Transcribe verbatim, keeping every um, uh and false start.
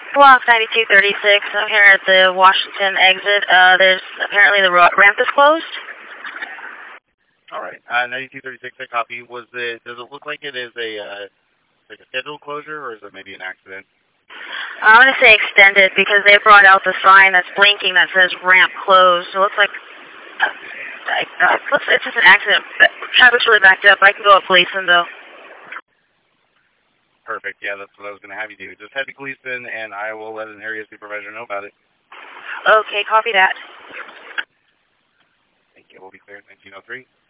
Block ninety-two thirty-six. I'm here at the Washington exit. Uh, there's apparently the ra- ramp is closed. All right. Uh, ninety-two thirty-six, I copy. Was it? Does it look like it is a uh, like a scheduled closure, or is it maybe an accident? I'm going to say extended because they brought out the sign that's blinking that says ramp closed. So it looks like uh, I, uh, looks, it's just an accident. Traffic's really backed up. I can go up Gleason though. Perfect. Yeah, that's what I was going to have you do. Just head to Gleason, and I will let an area supervisor know about it. Okay, copy that. Thank you. We'll be clear at nineteen oh three.